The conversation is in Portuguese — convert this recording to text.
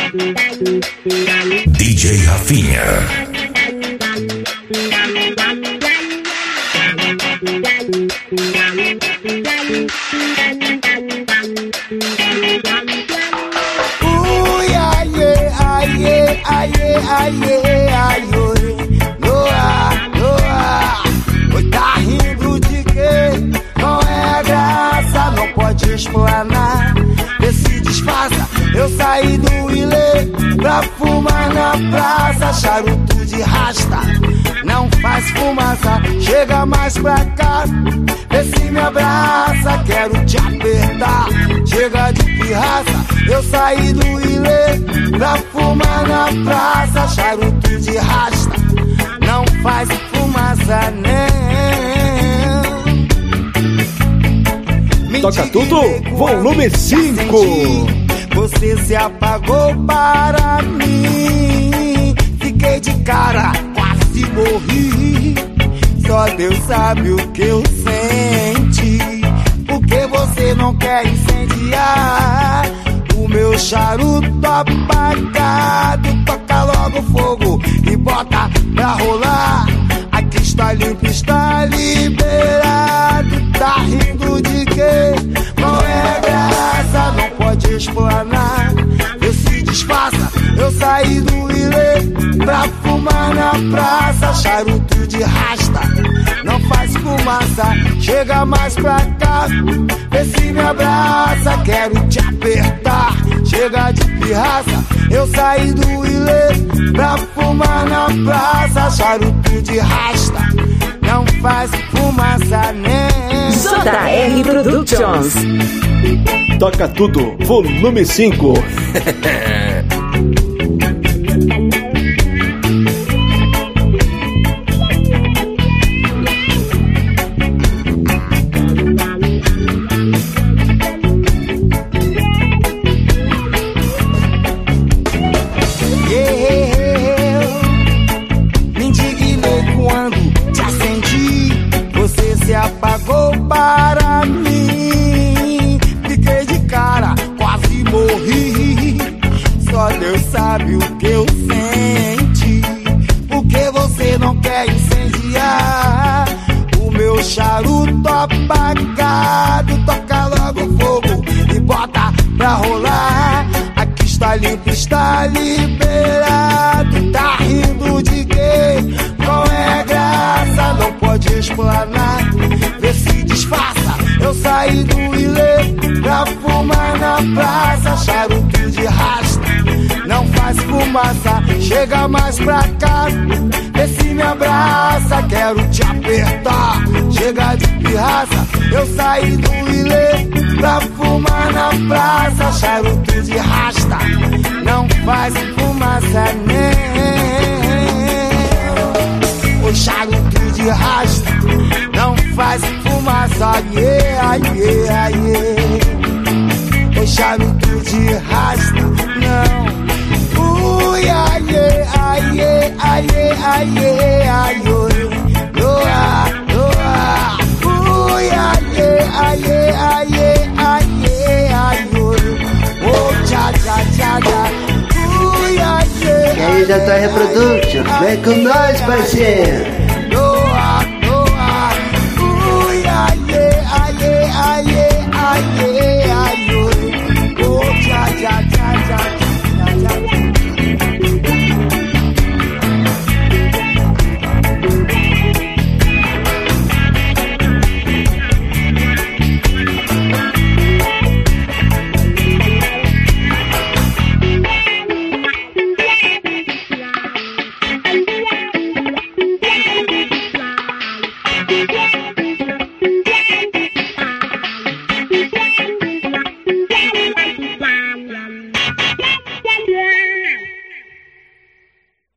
DJ Rafinha. Tá rindo de quê? Não é graça, não pode explanar. Vê se disfarça, eu saí do Ilê pra fumar na praça. Charuto de rasta, não faz fumaça. Chega mais pra cá, vê se me abraça. Quero te apertar, chega de pirraça. Eu saí do Ilê pra fumar na praça. Charuto de rasta, não faz fumaça, nem. Toca tudo, volume 5. Você se apagou para mim. Fiquei de cara, quase morri. Só Deus sabe o que eu senti. Porque você não quer incendiar o meu charuto apagado. Toca logo fogo e bota pra rolar. Aqui está limpo, está liberado. Tá rindo de quê? Não é graça, não pode explanar. Eu se disfarça, eu saí do Ilê pra fumar na praça. Charuto de rasta, não faz fumaça. Chega mais pra cá, vê se me abraça. Quero te apertar, chega de pirraça. Eu saí do Ilê pra fumar na praça. Charuto de rasta, não faz fumaça, nem. JR Productions. Toca tudo, volume 5. Me indignei quando te acendi. Você se apagou para mim. Fiquei de cara, quase morri. Só Deus sabe o que eu senti. Porque você não quer incendiar o meu charuto apagado. Toca logo fogo e bota pra rolar. Aqui está limpo, está liberado. Tá rindo de quê? Não é graça, não pode explanar. Vê se disfarça, eu saí do Ilê pra fumar na praça. Charuto de rasta, não faz fumaça. Chega mais pra cá, vê se me abraça. Quero te apertar, chega de pirraça. Eu saí do Ilê pra fumar na praça. Charuto de rasta, não faz fumaça, nem. O charuto de rasta não faz fumaça, yeah, yeah, yeah. O charuto de rasta não. Aie, aie, aie, aie, aie, loa, loa. Aie, aie, aie, aie, aie, oh, tcha, tcha, tcha, tcha. E aí, JR Productions, vem com nós, parceiro.